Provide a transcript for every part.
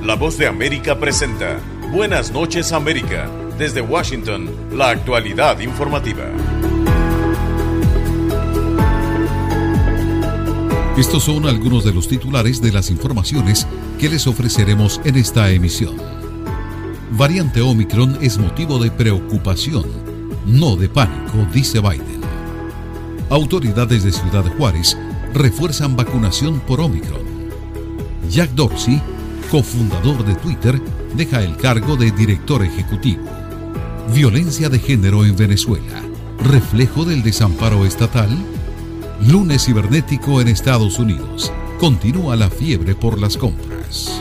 La Voz de América presenta Buenas noches América. Desde Washington, la actualidad informativa. Estos son algunos de los titulares de las informaciones que les ofreceremos en esta emisión. Variante Omicron es motivo de preocupación, no de pánico, dice Biden. Autoridades de Ciudad Juárez refuerzan vacunación por Omicron. Jack Dorsey, cofundador de Twitter, deja el cargo de director ejecutivo. Violencia de género en Venezuela, reflejo del desamparo estatal. Lunes cibernético en Estados Unidos. Continúa la fiebre por las compras.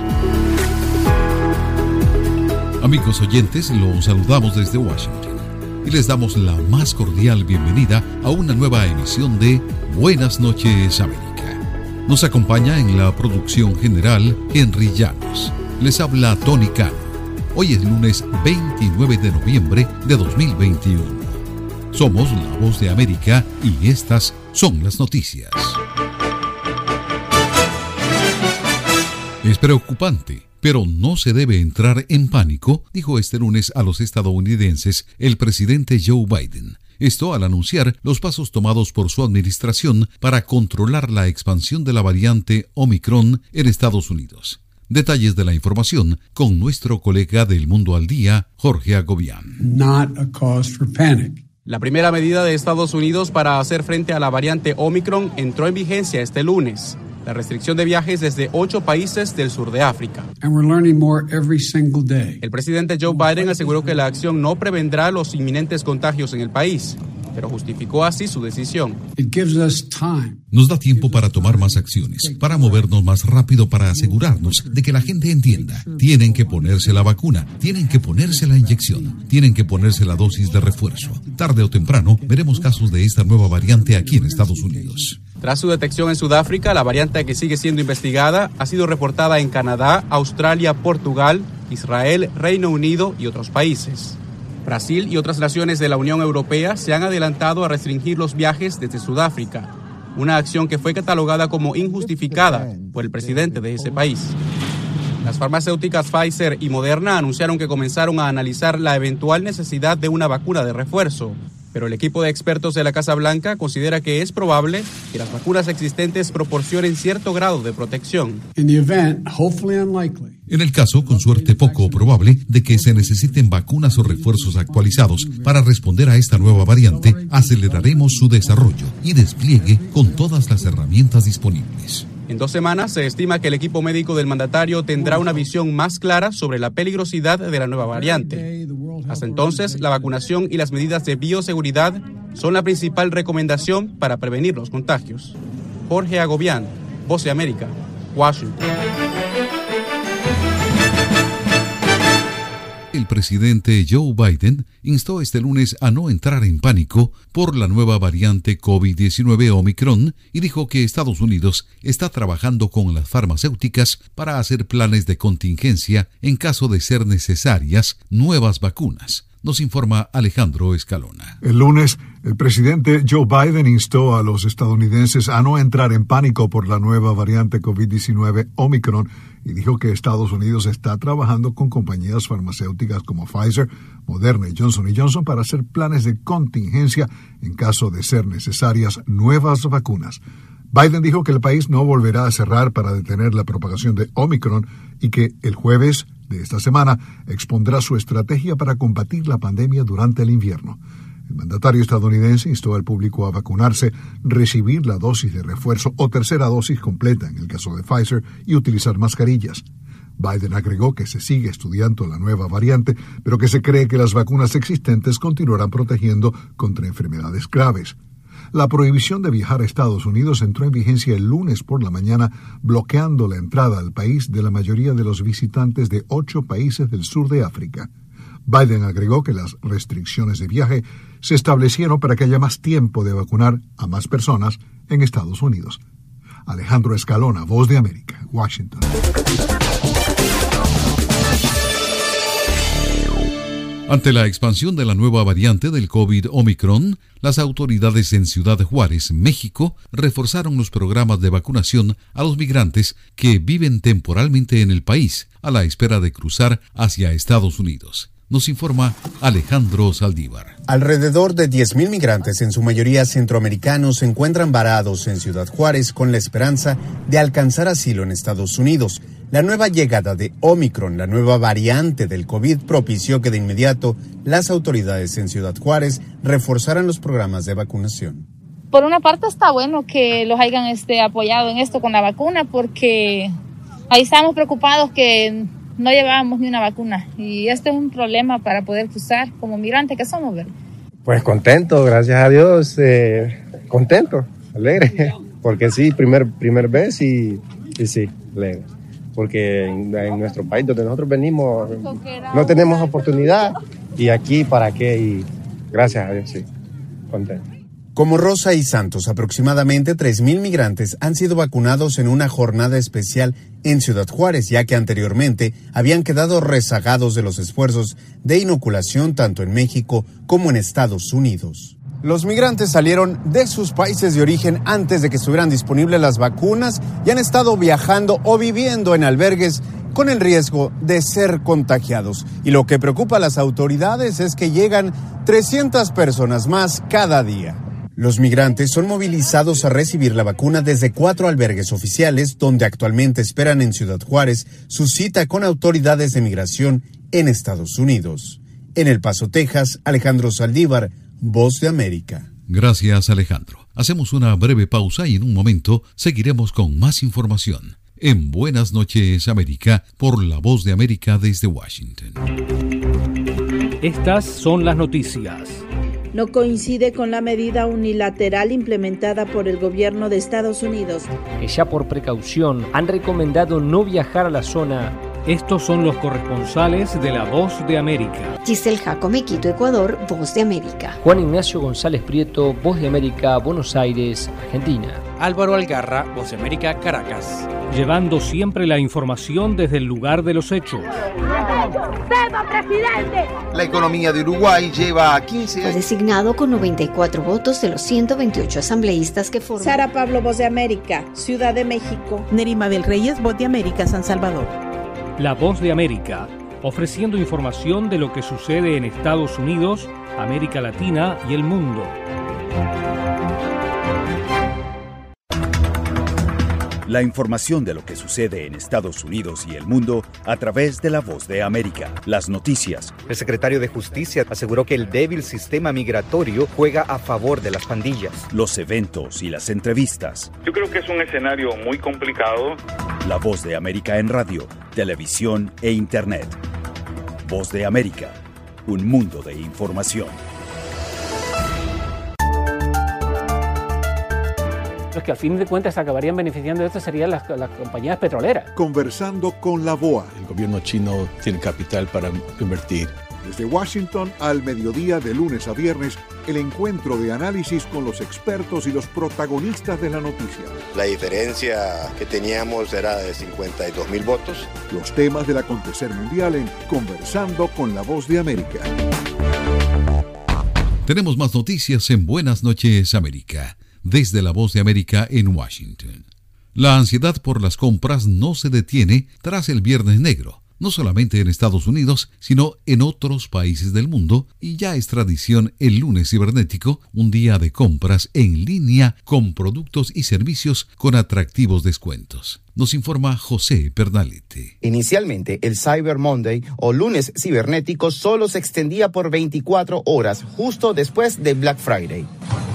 Amigos oyentes, los saludamos desde Washington y les damos la más cordial bienvenida a una nueva emisión de Buenas noches América. Nos acompaña en la producción general Henry Llanos. Les habla Tony Cano. Hoy es lunes 29 de noviembre de 2021. Somos la Voz de América y estas son las noticias. Es preocupante, pero no se debe entrar en pánico, dijo este lunes a los estadounidenses el presidente Joe Biden. Esto al anunciar los pasos tomados por su administración para controlar la expansión de la variante Omicron en Estados Unidos. Detalles de la información con nuestro colega del Mundo al Día, Jorge Agobián. Not a cause for panic. La primera medida de Estados Unidos para hacer frente a la variante Omicron entró en vigencia este lunes. La restricción de viajes desde 8 países del sur de África. And we're learning more every single day. El presidente Joe Biden aseguró que la acción no prevendrá los inminentes contagios en el país, pero justificó así su decisión. It gives us time. Nos da tiempo para tomar más acciones, para movernos más rápido, para asegurarnos de que la gente entienda. Tienen que ponerse la vacuna, tienen que ponerse la inyección, tienen que ponerse la dosis de refuerzo. Tarde o temprano veremos casos de esta nueva variante aquí en Estados Unidos. Tras su detección en Sudáfrica, la variante que sigue siendo investigada ha sido reportada en Canadá, Australia, Portugal, Israel, Reino Unido y otros países. Brasil y otras naciones de la Unión Europea se han adelantado a restringir los viajes desde Sudáfrica, una acción que fue catalogada como injustificada por el presidente de ese país. Las farmacéuticas Pfizer y Moderna anunciaron que comenzaron a analizar la eventual necesidad de una vacuna de refuerzo, pero el equipo de expertos de la Casa Blanca considera que es probable que las vacunas existentes proporcionen cierto grado de protección. In the event, hopefully unlikely. En el caso, con suerte poco probable, de que se necesiten vacunas o refuerzos actualizados para responder a esta nueva variante, aceleraremos su desarrollo y despliegue con todas las herramientas disponibles. En 2 semanas se estima que el equipo médico del mandatario tendrá una visión más clara sobre la peligrosidad de la nueva variante. Hasta entonces, la vacunación y las medidas de bioseguridad son la principal recomendación para prevenir los contagios. Jorge Agobián, Voz de América, Washington. El presidente Joe Biden instó este lunes a no entrar en pánico por la nueva variante COVID-19 Omicron y dijo que Estados Unidos está trabajando con las farmacéuticas para hacer planes de contingencia en caso de ser necesarias nuevas vacunas. Nos informa Alejandro Escalona. El lunes, el presidente Joe Biden instó a los estadounidenses a no entrar en pánico por la nueva variante COVID-19 Omicron y dijo que Estados Unidos está trabajando con compañías farmacéuticas como Pfizer, Moderna y Johnson & Johnson para hacer planes de contingencia en caso de ser necesarias nuevas vacunas. Biden dijo que el país no volverá a cerrar para detener la propagación de Omicron y que el jueves de esta semana expondrá su estrategia para combatir la pandemia durante el invierno. El mandatario estadounidense instó al público a vacunarse, recibir la dosis de refuerzo o tercera dosis completa en el caso de Pfizer y utilizar mascarillas. Biden agregó que se sigue estudiando la nueva variante, pero que se cree que las vacunas existentes continuarán protegiendo contra enfermedades graves. La prohibición de viajar a Estados Unidos entró en vigencia el lunes por la mañana, bloqueando la entrada al país de la mayoría de los visitantes de 8 países del sur de África. Biden agregó que las restricciones de viaje se establecieron para que haya más tiempo de vacunar a más personas en Estados Unidos. Alejandro Escalona, Voz de América, Washington. Ante la expansión de la nueva variante del COVID Omicron, las autoridades en Ciudad Juárez, México, reforzaron los programas de vacunación a los migrantes que viven temporalmente en el país, a la espera de cruzar hacia Estados Unidos. Nos informa Alejandro Saldívar. Alrededor de 10,000 migrantes, en su mayoría centroamericanos, se encuentran varados en Ciudad Juárez con la esperanza de alcanzar asilo en Estados Unidos. La nueva llegada de Omicron, la nueva variante del COVID, propició que de inmediato las autoridades en Ciudad Juárez reforzaran los programas de vacunación. Por una parte está bueno que los hayan apoyado en esto con la vacuna, porque ahí estamos preocupados que no llevábamos ni una vacuna y este es un problema para poder cruzar como migrantes que somos, ¿verdad? Pues contento, gracias a Dios, contento, alegre, porque sí, primer vez y sí, alegre, porque en nuestro país donde nosotros venimos no tenemos oportunidad y aquí para qué, y gracias a Dios, sí, contento. Como Rosa y Santos, aproximadamente 3,000 migrantes han sido vacunados en una jornada especial en Ciudad Juárez, ya que anteriormente habían quedado rezagados de los esfuerzos de inoculación tanto en México como en Estados Unidos. Los migrantes salieron de sus países de origen antes de que estuvieran disponibles las vacunas y han estado viajando o viviendo en albergues con el riesgo de ser contagiados. Y lo que preocupa a las autoridades es que llegan 300 personas más cada día. Los migrantes son movilizados a recibir la vacuna desde 4 albergues oficiales, donde actualmente esperan en Ciudad Juárez su cita con autoridades de migración en Estados Unidos. En El Paso, Texas, Alejandro Saldívar, Voz de América. Gracias, Alejandro. Hacemos una breve pausa y en un momento seguiremos con más información en Buenas noches, América, por la Voz de América desde Washington. Estas son las noticias. No coincide con la medida unilateral implementada por el gobierno de Estados Unidos, que ya por precaución han recomendado no viajar a la zona. Estos son los corresponsales de la Voz de América. Giselle Jacome, Quito, Ecuador, Voz de América. Juan Ignacio González Prieto, Voz de América, Buenos Aires, Argentina. Álvaro Algarra, Voz de América, Caracas. Llevando siempre la información desde el lugar de los hechos. ¡Viva presidente! La economía de Uruguay lleva a 15 años. Fue designado con 94 votos de los 128 asambleístas que forman. Sara Pablo, Voz de América, Ciudad de México. Nerima del Reyes, Voz de América, San Salvador. La Voz de América, ofreciendo información de lo que sucede en Estados Unidos, América Latina y el mundo. La información de lo que sucede en Estados Unidos y el mundo a través de la Voz de América. Las noticias. El secretario de Justicia aseguró que el débil sistema migratorio juega a favor de las pandillas. Los eventos y las entrevistas. Yo creo que es un escenario muy complicado. La Voz de América en radio, televisión e internet. Voz de América, un mundo de información. Los que al fin de cuentas acabarían beneficiando de esto serían las compañías petroleras. Conversando con la BOA. El gobierno chino tiene capital para invertir. Desde Washington al mediodía de lunes a viernes, el encuentro de análisis con los expertos y los protagonistas de la noticia. La diferencia que teníamos era de 52,000 votos. Los temas del acontecer mundial en Conversando con la Voz de América. Tenemos más noticias en Buenas noches, América, desde la Voz de América en Washington. La ansiedad por las compras no se detiene tras el Viernes Negro, no solamente en Estados Unidos, sino en otros países del mundo, y ya es tradición el lunes cibernético, un día de compras en línea con productos y servicios con atractivos descuentos. Nos informa José Pernalete. Inicialmente, el Cyber Monday o lunes cibernético solo se extendía por 24 horas, justo después de Black Friday.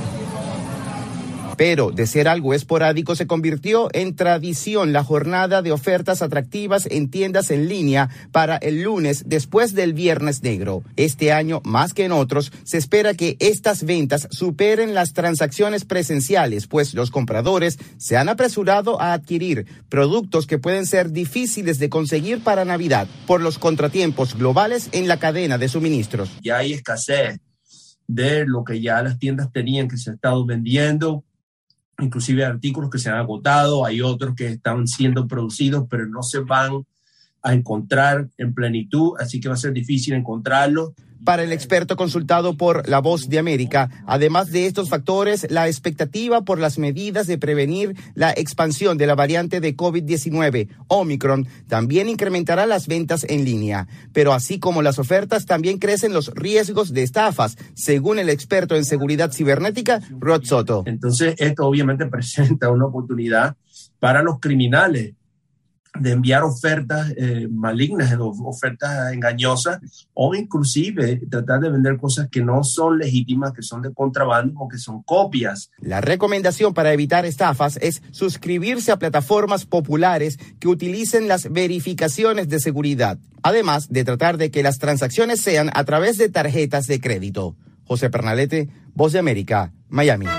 Pero de ser algo esporádico se convirtió en tradición la jornada de ofertas atractivas en tiendas en línea para el lunes después del Viernes Negro. Este año, más que en otros, se espera que estas ventas superen las transacciones presenciales, pues los compradores se han apresurado a adquirir productos que pueden ser difíciles de conseguir para Navidad por los contratiempos globales en la cadena de suministros. Ya hay escasez de lo que ya las tiendas tenían que se ha estado vendiendo. Inclusive artículos que se han agotado, hay otros que están siendo producidos pero no se van a encontrar en plenitud, así que va a ser difícil encontrarlos. Para el experto consultado por La Voz de América, además de estos factores, la expectativa por las medidas de prevenir la expansión de la variante de COVID-19, Omicron, también incrementará las ventas en línea. Pero así como las ofertas, también crecen los riesgos de estafas, según el experto en seguridad cibernética, Rod Soto. Entonces, esto obviamente presenta una oportunidad para los criminales de enviar ofertas malignas, ofertas engañosas, o inclusive tratar de vender cosas que no son legítimas, que son de contrabando o que son copias. La recomendación para evitar estafas es suscribirse a plataformas populares que utilicen las verificaciones de seguridad, además de tratar de que las transacciones sean a través de tarjetas de crédito. José Pernalete, Voz de América, Miami.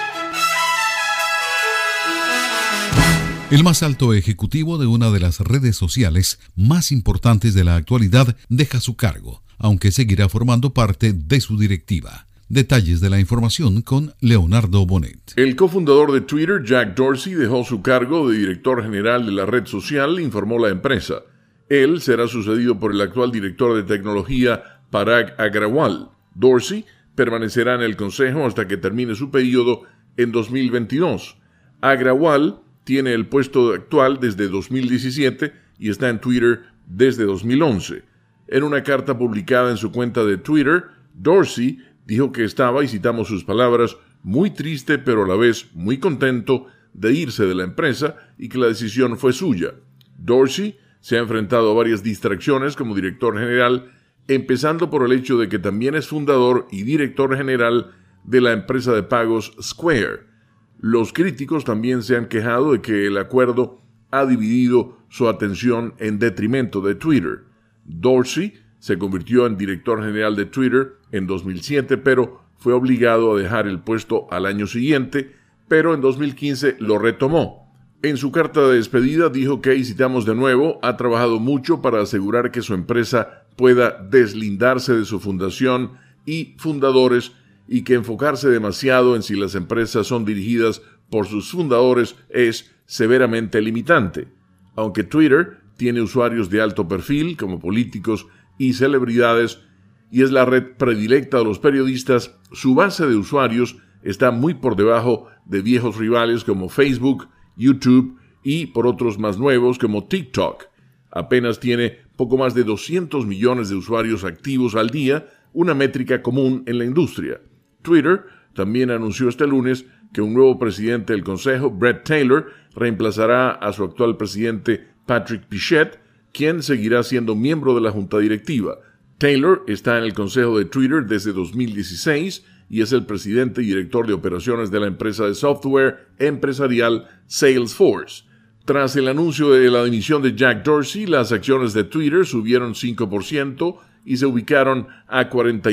El más alto ejecutivo de una de las redes sociales más importantes de la actualidad deja su cargo, aunque seguirá formando parte de su directiva. Detalles de la información con Leonardo Bonet. El cofundador de Twitter, Jack Dorsey, dejó su cargo de director general de la red social, informó la empresa. Él será sucedido por el actual director de tecnología, Parag Agrawal. Dorsey permanecerá en el consejo hasta que termine su periodo en 2022. Agrawal tiene el puesto actual desde 2017 y está en Twitter desde 2011. En una carta publicada en su cuenta de Twitter, Dorsey dijo que estaba, y citamos sus palabras, muy triste pero a la vez muy contento de irse de la empresa y que la decisión fue suya. Dorsey se ha enfrentado a varias distracciones como director general, empezando por el hecho de que también es fundador y director general de la empresa de pagos Square. Los críticos también se han quejado de que el acuerdo ha dividido su atención en detrimento de Twitter. Dorsey se convirtió en director general de Twitter en 2007, pero fue obligado a dejar el puesto al año siguiente, pero en 2015 lo retomó. En su carta de despedida dijo que, y citamos de nuevo, ha trabajado mucho para asegurar que su empresa pueda deslindarse de su fundación y fundadores y que enfocarse demasiado en si las empresas son dirigidas por sus fundadores es severamente limitante. Aunque Twitter tiene usuarios de alto perfil como políticos y celebridades y es la red predilecta de los periodistas, su base de usuarios está muy por debajo de viejos rivales como Facebook, YouTube y por otros más nuevos como TikTok. Apenas tiene poco más de 200 millones de usuarios activos al día, una métrica común en la industria. Twitter también anunció este lunes que un nuevo presidente del consejo, Bret Taylor, reemplazará a su actual presidente Patrick Pichette, quien seguirá siendo miembro de la junta directiva. Taylor está en el consejo de Twitter desde 2016 y es el presidente y director de operaciones de la empresa de software empresarial Salesforce. Tras el anuncio de la dimisión de Jack Dorsey, las acciones de Twitter subieron 5%, y se ubicaron a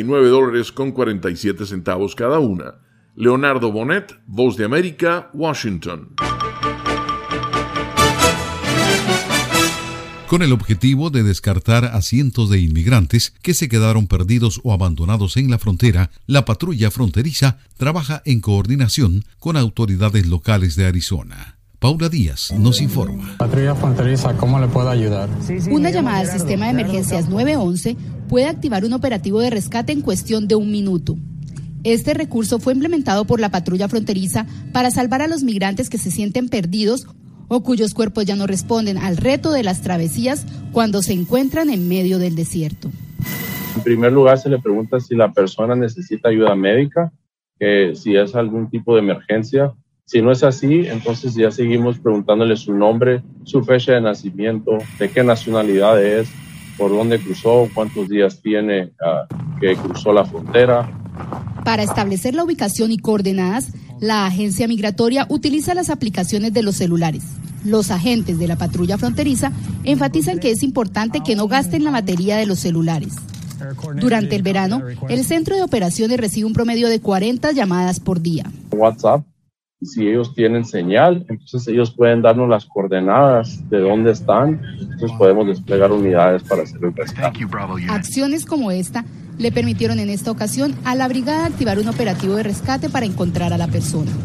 $49.47 cada una. Leonardo Bonet, Voz de América, Washington. Con el objetivo de descartar a cientos de inmigrantes que se quedaron perdidos o abandonados en la frontera, la patrulla fronteriza trabaja en coordinación con autoridades locales de Arizona. Paula Díaz nos informa. Patrulla fronteriza, ¿cómo le puedo ayudar? Una llamada al sistema de emergencias 911 puede activar un operativo de rescate en cuestión de 1 minuto. Este recurso fue implementado por la patrulla fronteriza para salvar a los migrantes que se sienten perdidos o cuyos cuerpos ya no responden al reto de las travesías cuando se encuentran en medio del desierto. En primer lugar, se le pregunta si la persona necesita ayuda médica, que si es algún tipo de emergencia. Si no es así, entonces ya seguimos preguntándole su nombre, su fecha de nacimiento, de qué nacionalidad es, por dónde cruzó, cuántos días tiene que cruzó la frontera. Para establecer la ubicación y coordenadas, la agencia migratoria utiliza las aplicaciones de los celulares. Los agentes de la patrulla fronteriza enfatizan que es importante que no gasten la batería de los celulares. Durante el verano, el centro de operaciones recibe un promedio de 40 llamadas por día. WhatsApp. Si ellos tienen señal, entonces ellos pueden darnos las coordenadas de dónde están, entonces podemos desplegar unidades para hacer el rescate. Acciones como esta le permitieron en esta ocasión a la brigada activar un operativo de rescate para encontrar a la persona.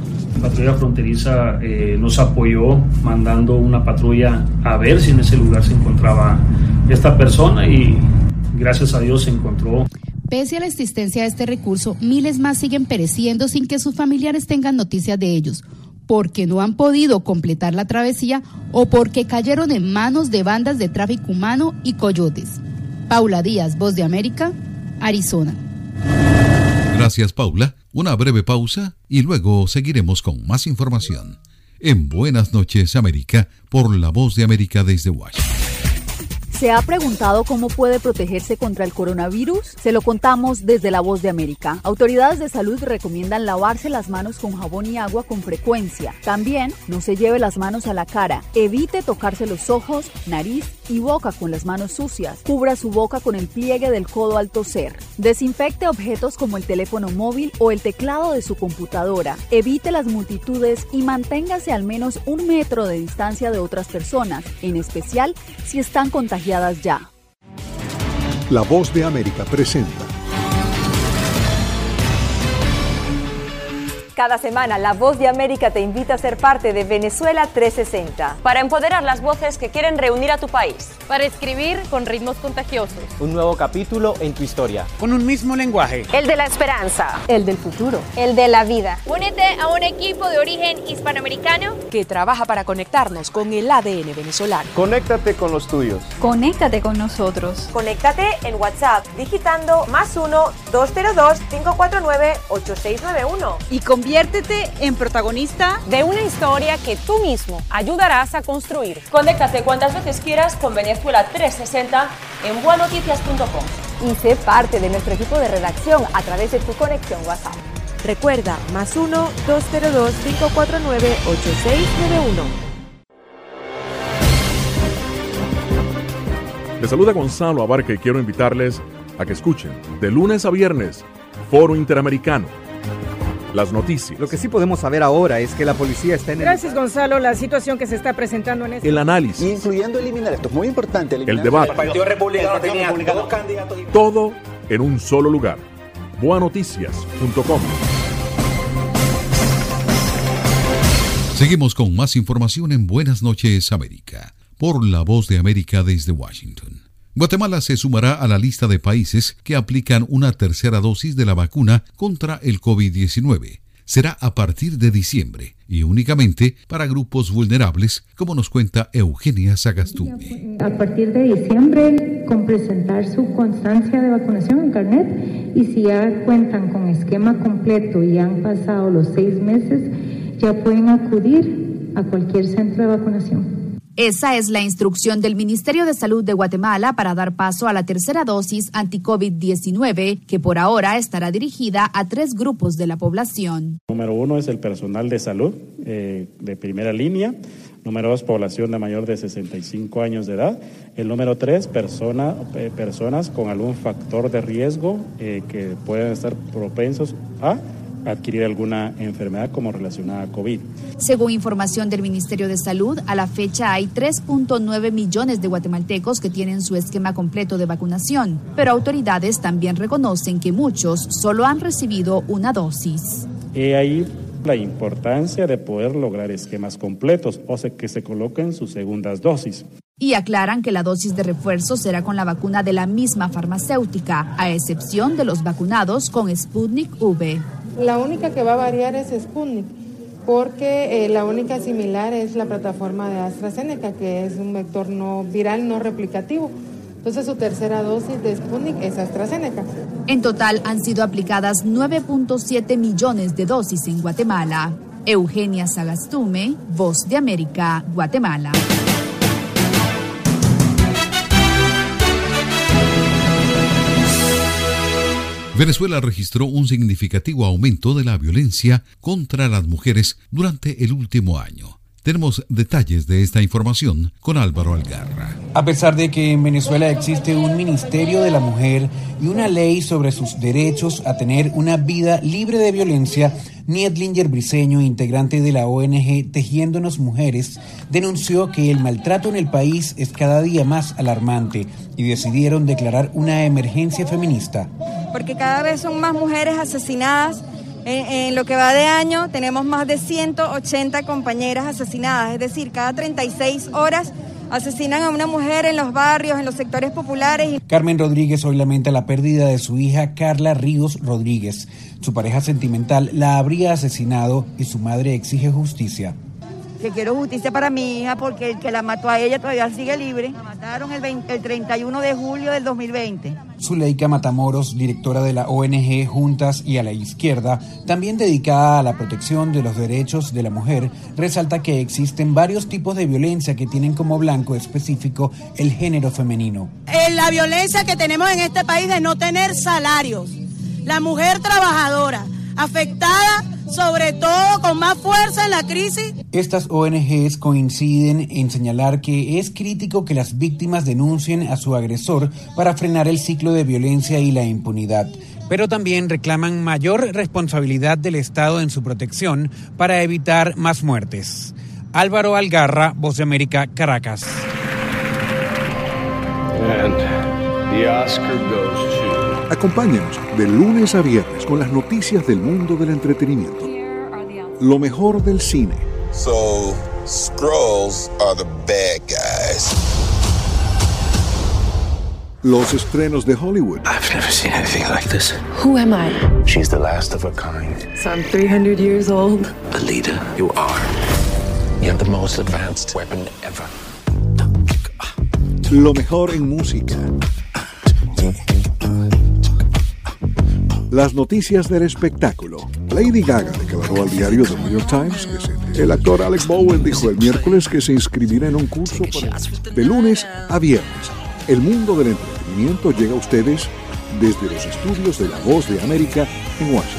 patrulla fronteriza nos apoyó mandando una patrulla a ver si en ese lugar se encontraba esta persona y gracias a Dios se encontró. Pese a la existencia de este recurso, miles más siguen pereciendo sin que sus familiares tengan noticias de ellos, porque no han podido completar la travesía o porque cayeron en manos de bandas de tráfico humano y coyotes. Paula Díaz, Voz de América, Arizona. Gracias, Paula. Una breve pausa y luego seguiremos con más información en Buenas noches, América, por la Voz de América desde Washington. ¿Se ha preguntado cómo puede protegerse contra el coronavirus? Se lo contamos desde La Voz de América. Autoridades de salud recomiendan lavarse las manos con jabón y agua con frecuencia. También no se lleve las manos a la cara. Evite tocarse los ojos, nariz y boca con las manos sucias. Cubra su boca con el pliegue del codo al toser. Desinfecte objetos como el teléfono móvil o el teclado de su computadora. Evite las multitudes y manténgase al menos 1 metro de distancia de otras personas, en especial si están contagiadas ya. La Voz de América presenta. Cada semana, La Voz de América te invita a ser parte de Venezuela 360. Para empoderar las voces que quieren reunir a tu país. Para escribir con ritmos contagiosos. Un nuevo capítulo en tu historia. Con un mismo lenguaje. El de la esperanza. El del futuro. El de la vida. Únete a un equipo de origen hispanoamericano que trabaja para conectarnos con el ADN venezolano. Conéctate con los tuyos. Conéctate con nosotros. Conéctate en WhatsApp digitando +1-202-549-8691. Y conviértete en protagonista de una historia que tú mismo ayudarás a construir. Conéctate cuantas veces quieras con Venezuela 360 en buenoticias.com y sé parte de nuestro equipo de redacción a través de tu conexión WhatsApp. Recuerda, +1-202-549-8691. Les saluda Gonzalo Abarca y quiero invitarles a que escuchen de lunes a viernes Foro Interamericano. Las noticias. Lo que sí podemos saber ahora es que la policía está en Gracias, Gonzalo. La situación que se está presentando en el análisis. Incluyendo eliminar, esto es muy importante. El debate. El Partido Republicano tenía 2 candidatos. Todo en un solo lugar. Buenoticias.com. Seguimos con más información en Buenas noches, América, por la Voz de América desde Washington. Guatemala se sumará a la lista de países que aplican una tercera dosis de la vacuna contra el COVID-19. Será a partir de diciembre y únicamente para grupos vulnerables, como nos cuenta Eugenia Sagastume. A partir de diciembre, con presentar su constancia de vacunación en carnet, y si ya cuentan con esquema completo y han pasado los 6 meses, ya pueden acudir a cualquier centro de vacunación. Esa es la instrucción del Ministerio de Salud de Guatemala para dar paso a la tercera dosis anti-COVID-19, que por ahora estará dirigida a 3 grupos de la población. Número 1 es el personal de salud de primera línea. Número 2, población de mayor de 65 años de edad. El número 3, personas con algún factor de riesgo que puedan estar propensos a adquirir alguna enfermedad como relacionada a COVID. Según información del Ministerio de Salud, a la fecha hay 3.9 millones de guatemaltecos que tienen su esquema completo de vacunación, pero autoridades también reconocen que muchos solo han recibido una dosis. Ahí la importancia de poder lograr esquemas completos, o sea, que se coloquen sus segundas dosis. Y aclaran que la dosis de refuerzo será con la vacuna de la misma farmacéutica, a excepción de los vacunados con Sputnik V. La única que va a variar es Sputnik, porque la única similar es la plataforma de AstraZeneca, que es un vector no viral no replicativo. Entonces su tercera dosis de Sputnik es AstraZeneca. En total han sido aplicadas 9.7 millones de dosis en Guatemala. Eugenia Sagastume, Voz de América, Guatemala. Venezuela registró un significativo aumento de la violencia contra las mujeres durante el último año. Tenemos detalles de esta información con Álvaro Algarra. A pesar de que en Venezuela existe un Ministerio de la Mujer y una ley sobre sus derechos a tener una vida libre de violencia, Niedlinger Briceño, integrante de la ONG Tejiéndonos Mujeres, denunció que el maltrato en el país es cada día más alarmante y decidieron declarar una emergencia feminista. Porque cada vez son más mujeres asesinadas En lo que va de año tenemos más de 180 compañeras asesinadas, es decir, cada 36 horas asesinan a una mujer en los barrios, en los sectores populares. Carmen Rodríguez hoy lamenta la pérdida de su hija Carla Ríos Rodríguez. Su pareja sentimental la habría asesinado y su madre exige justicia. Que quiero justicia para mi hija porque el que la mató a ella todavía sigue libre. La mataron el 31 de julio del 2020. Zuleika Matamoros, directora de la ONG Juntas y a la Izquierda, también dedicada a la protección de los derechos de la mujer, resalta que existen varios tipos de violencia que tienen como blanco específico el género femenino. La violencia que tenemos en este país de no tener salarios. La mujer trabajadora, afectada sobre todo con más fuerza en la crisis. Estas ONGs coinciden en señalar que es crítico que las víctimas denuncien a su agresor para frenar el ciclo de violencia y la impunidad. Pero también reclaman mayor responsabilidad del Estado en su protección para evitar más muertes. Álvaro Algarra, Voz de América, Caracas. And the Oscar goes to... Acompáñanos de lunes a viernes con las noticias del mundo del entretenimiento. Lo mejor del cine. So, Skrulls are the bad guys. Los estrenos de Hollywood. I've never seen anything like this. Who am I? She's the last of her kind. So I'm 300 years old. Alita, you are. You have the most advanced weapon ever. Lo mejor en música. Las noticias del espectáculo. Lady Gaga declaró al diario The New York Times que el actor Alec Bowen dijo el miércoles que se inscribirá en un curso de lunes a viernes. El mundo del entretenimiento llega a ustedes desde los estudios de La Voz de América en Washington.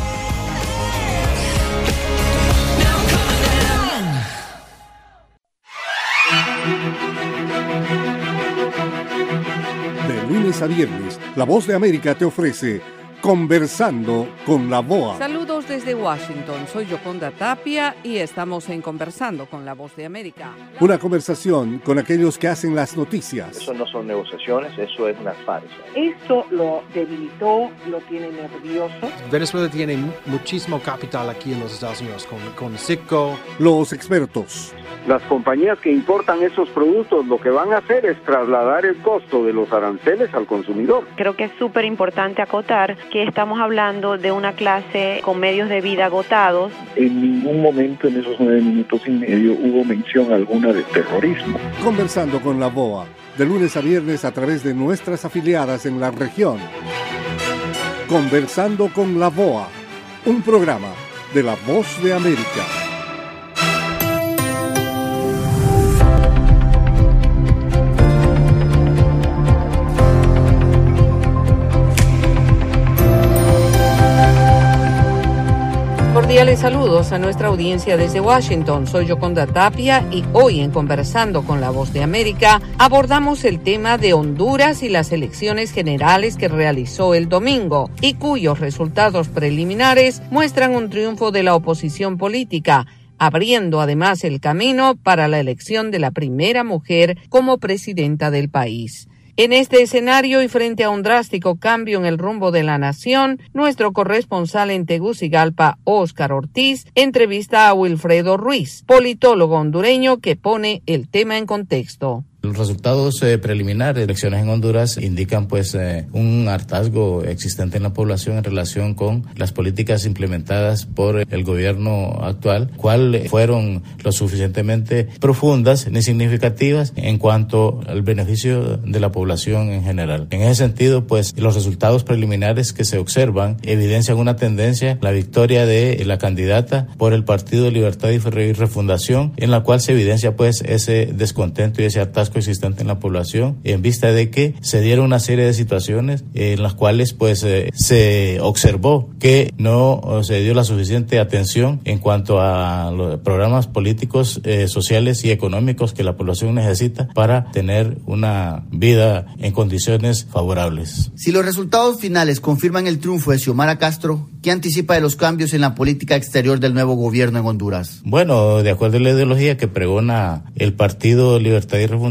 De lunes a viernes, La Voz de América te ofrece Conversando con la VOA. Saludos desde Washington, soy Yoconda Tapia y estamos en Conversando con la Voz de América. Una conversación con aquellos que hacen las noticias. Eso no son negociaciones, eso es una farsa. Esto lo debilitó, lo tiene nervioso. Venezuela tiene muchísimo capital aquí en los Estados Unidos, con Citgo. Los expertos. Las compañías que importan esos productos lo que van a hacer es trasladar el costo de los aranceles al consumidor. Creo que es súper importante acotar que estamos hablando de una clase con medios de vida agotados. En ningún momento en esos 9 minutos y medio hubo mención alguna de terrorismo. Conversando con la VOA, de lunes a viernes a través de nuestras afiliadas en la región. Conversando con la VOA, un programa de La Voz de América. Cordiales saludos a nuestra audiencia desde Washington. Soy Yoconda Tapia y hoy en Conversando con la Voz de América abordamos el tema de Honduras y las elecciones generales que realizó el domingo y cuyos resultados preliminares muestran un triunfo de la oposición política, abriendo además el camino para la elección de la primera mujer como presidenta del país. En este escenario y frente a un drástico cambio en el rumbo de la nación, nuestro corresponsal en Tegucigalpa, Óscar Ortiz, entrevista a Wilfredo Ruiz, politólogo hondureño que pone el tema en contexto. Los resultados preliminares de elecciones en Honduras indican un hartazgo existente en la población en relación con las políticas implementadas por el gobierno actual, cual fueron lo suficientemente profundas ni significativas en cuanto al beneficio de la población en general. En ese sentido, los resultados preliminares que se observan evidencian una tendencia, la victoria de la candidata por el Partido Libertad y Refundación, en la cual se evidencia ese descontento y ese hartazgo existente en la población en vista de que se dieron una serie de situaciones en las cuales se observó que no se dio la suficiente atención en cuanto a los programas políticos, sociales y económicos que la población necesita para tener una vida en condiciones favorables. Si los resultados finales confirman el triunfo de Xiomara Castro, ¿qué anticipa de los cambios en la política exterior del nuevo gobierno en Honduras? Bueno, de acuerdo a la ideología que pregona el Partido Libertad y Refundación,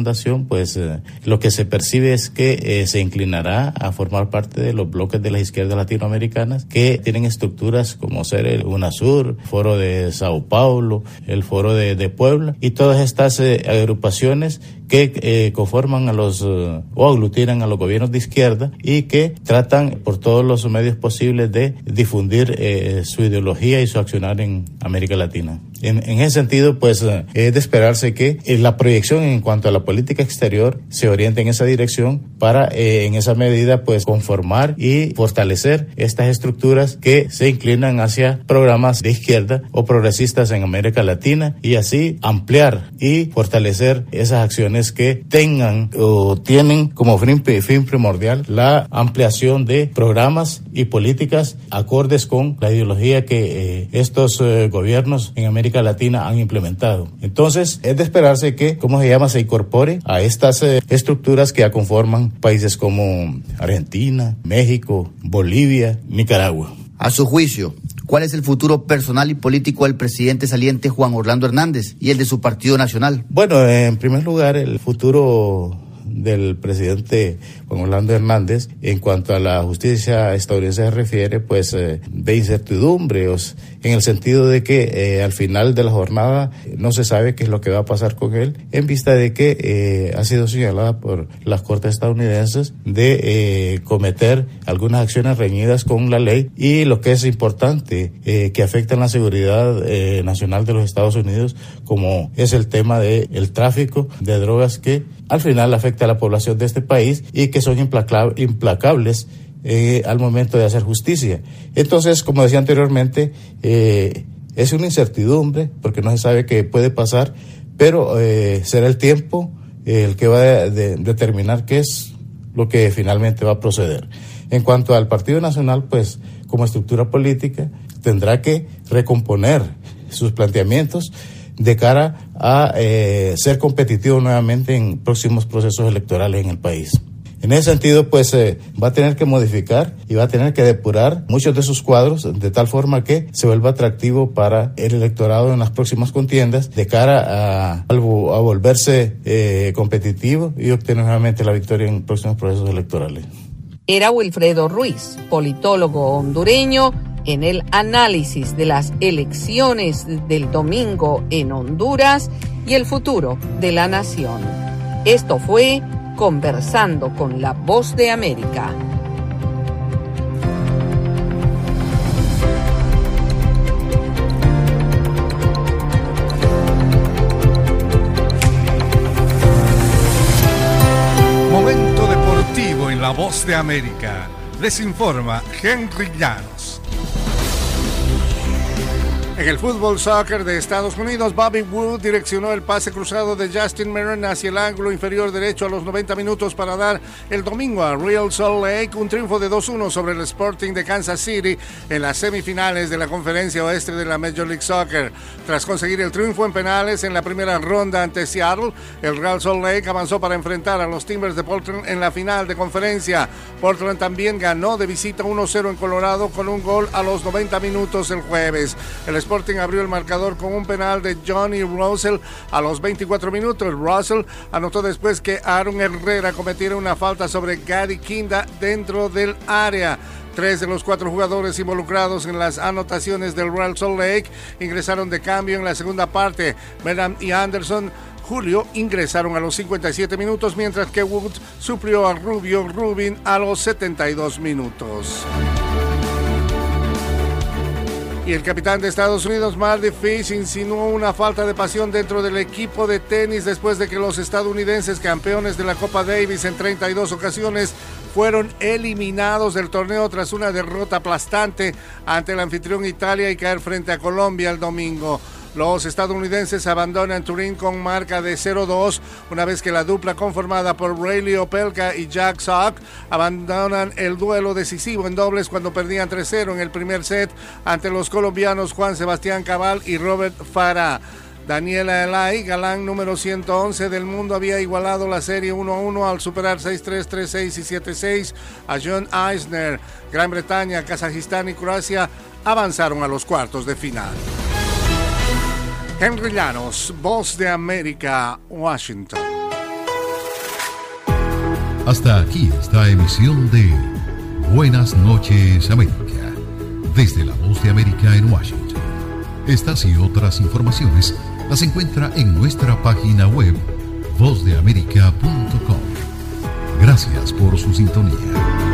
fundación, pues lo que se percibe es que se inclinará a formar parte de los bloques de las izquierdas latinoamericanas que tienen estructuras como ser el UNASUR, el Foro de Sao Paulo, el Foro de Puebla, y todas estas agrupaciones que conforman o aglutinan a los gobiernos de izquierda y que tratan por todos los medios posibles de difundir su ideología y su accionar en América Latina. En ese sentido, pues es de esperarse que la proyección en cuanto a la política exterior se oriente en esa dirección para, en esa medida, pues conformar y fortalecer estas estructuras que se inclinan hacia programas de izquierda o progresistas en América Latina, y así ampliar y fortalecer esas acciones que tengan o tienen como fin primordial la ampliación de programas y políticas acordes con la ideología que estos gobiernos en América Latina han implementado. Entonces, es de esperarse que, se incorpore a estas estructuras que ya conforman países como Argentina, México, Bolivia, Nicaragua. A su juicio, ¿cuál es el futuro personal y político del presidente saliente Juan Orlando Hernández y el de su Partido Nacional? Bueno, en primer lugar, el futuro del presidente Juan Orlando Hernández en cuanto a la justicia estadounidense se refiere, pues de incertidumbre, en el sentido de que al final de la jornada no se sabe qué es lo que va a pasar con él, en vista de que ha sido señalada por las cortes estadounidenses de cometer algunas acciones reñidas con la ley, y lo que es importante, que afectan la seguridad nacional de los Estados Unidos, como es el tema del tráfico de drogas, que al final afecta a la población de este país y que son implacables al momento de hacer justicia. Entonces, como decía anteriormente, es una incertidumbre porque no se sabe qué puede pasar, pero será el tiempo el que va a determinar qué es lo que finalmente va a proceder. En cuanto al Partido Nacional, pues como estructura política tendrá que recomponer sus planteamientos de cara a ser competitivo nuevamente en próximos procesos electorales en el país. En ese sentido, pues va a tener que modificar y va a tener que depurar muchos de sus cuadros de tal forma que se vuelva atractivo para el electorado en las próximas contiendas, de cara a volverse competitivo y obtener nuevamente la victoria en próximos procesos electorales. Era Wilfredo Ruiz, politólogo hondureño, en el análisis de las elecciones del domingo en Honduras y el futuro de la nación. Esto fue Conversando con la Voz de América. Momento deportivo en la Voz de América. Les informa Henry Llanos. En el fútbol soccer de Estados Unidos, Bobby Wood direccionó el pase cruzado de Justin Meron hacia el ángulo inferior derecho a los 90 minutos para dar el domingo a Real Salt Lake un triunfo de 2-1 sobre el Sporting de Kansas City en las semifinales de la Conferencia Oeste de la Major League Soccer. Tras conseguir el triunfo en penales en la primera ronda ante Seattle, el Real Salt Lake avanzó para enfrentar a los Timbers de Portland en la final de conferencia. Portland también ganó de visita 1-0 en Colorado con un gol a los 90 minutos el jueves. El Sporting abrió el marcador con un penal de Johnny Russell a los 24 minutos. Russell anotó después que Aaron Herrera cometiera una falta sobre Gary Kinda dentro del área. 3 de los 4 jugadores involucrados en las anotaciones del Real Salt Lake ingresaron de cambio en la segunda parte. Meram y Anderson Julio ingresaron a los 57 minutos, mientras que Wood suplió a Rubio Rubin a los 72 minutos. Y el capitán de Estados Unidos, Mardy Fish, insinuó una falta de pasión dentro del equipo de tenis después de que los estadounidenses, campeones de la Copa Davis en 32 ocasiones, fueron eliminados del torneo tras una derrota aplastante ante el anfitrión Italia y caer frente a Colombia el domingo. Los estadounidenses abandonan Turín con marca de 0-2, una vez que la dupla conformada por Reilly Opelka y Jack Sock abandonan el duelo decisivo en dobles cuando perdían 3-0 en el primer set ante los colombianos Juan Sebastián Cabal y Robert Farah. Daniela Elay, galán número 111 del mundo, había igualado la serie 1-1 al superar 6-3, 3-6 y 7-6 a John Isner. Gran Bretaña, Kazajistán y Croacia avanzaron a los cuartos de final. Henry Llanos, Voz de América, Washington. Hasta aquí esta emisión de Buenas noches, América, desde la Voz de América en Washington. Estas y otras informaciones las encuentra en nuestra página web vozdeamerica.com. Gracias por su sintonía.